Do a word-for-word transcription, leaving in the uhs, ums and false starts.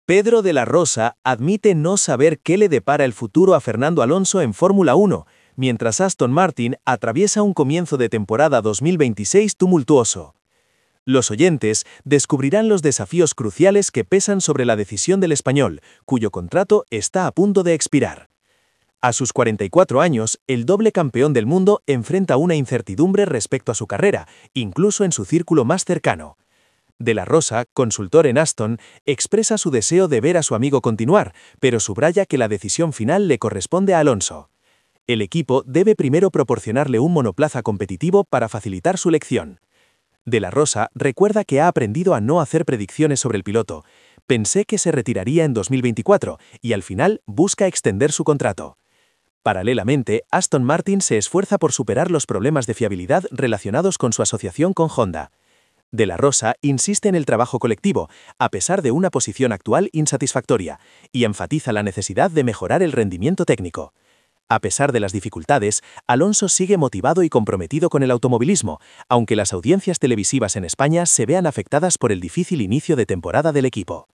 Pedro de la Rosa admite no saber qué le depara el futuro a Fernando Alonso en Fórmula uno, mientras Aston Martin atraviesa un comienzo de temporada dos mil veintiséis tumultuoso. Los oyentes descubrirán los desafíos cruciales que pesan sobre la decisión del español, cuyo contrato está a punto de expirar. A sus cuarenta y cuatro años, el doble campeón del mundo enfrenta una incertidumbre respecto a su carrera, incluso en su círculo más cercano. De la Rosa, consultor en Aston, expresa su deseo de ver a su amigo continuar, pero subraya que la decisión final le corresponde a Alonso. El equipo debe primero proporcionarle un monoplaza competitivo para facilitar su elección. De la Rosa recuerda que ha aprendido a no hacer predicciones sobre el piloto. Pensé que se retiraría en dos mil veinticuatro y al final busca extender su contrato. Paralelamente, Aston Martin se esfuerza por superar los problemas de fiabilidad relacionados con su asociación con Honda. De la Rosa insiste en el trabajo colectivo, a pesar de una posición actual insatisfactoria, y enfatiza la necesidad de mejorar el rendimiento técnico. A pesar de las dificultades, Alonso sigue motivado y comprometido con el automovilismo, aunque las audiencias televisivas en España se vean afectadas por el difícil inicio de temporada del equipo.